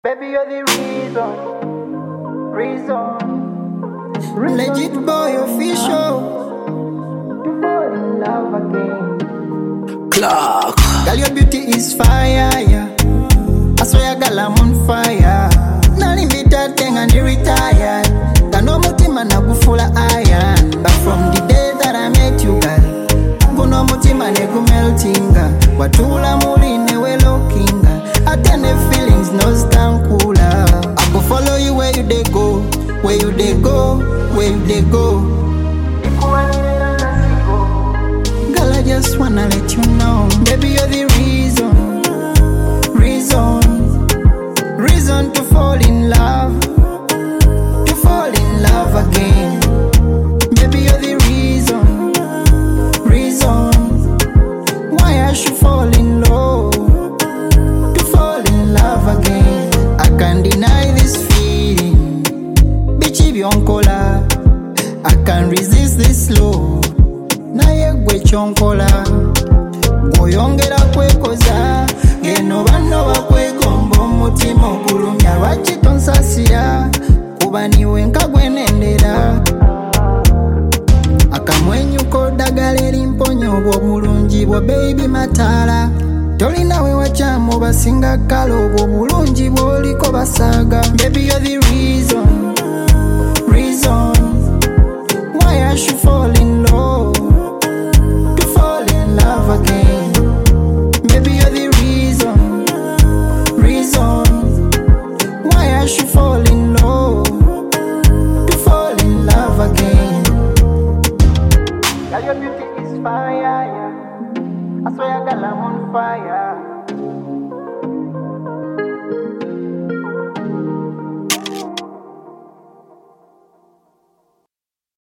Baby, you're the reason. Legit boy official. To fall in love again. Clark. Girl, your beauty is fire, yeah. I swear, girl, I'm on fire. Nani vita tenga ni retired. Kano mutima na gufula iron. But from the day that I met you, girl, guno mutima ne gumeltinga. Watula muline we lookinga. Atene feelings no stand cooler. I go follow you where you dey go, where you dey go, where you dey go. Girl, I just wanna let you know, baby, you're the reason to fall in love again. Baby, you're the reason why I should fall in love, to fall in love again. I can't deny this feeling, bitchy bionkola. I can't resist this love, naye gwe chonkola. Oyongera kwekoza, geno bano bakwegomba omutima ogulumya. Lwaki tonsasira, kuba niwe nkagwenendera. Akamwenyuko ddagala erimponya obwo obulungi bwo baby mataala. Tolinawe wakyamu basinga kala obwo obulungi bw'oliko basaaga. Baby, you're the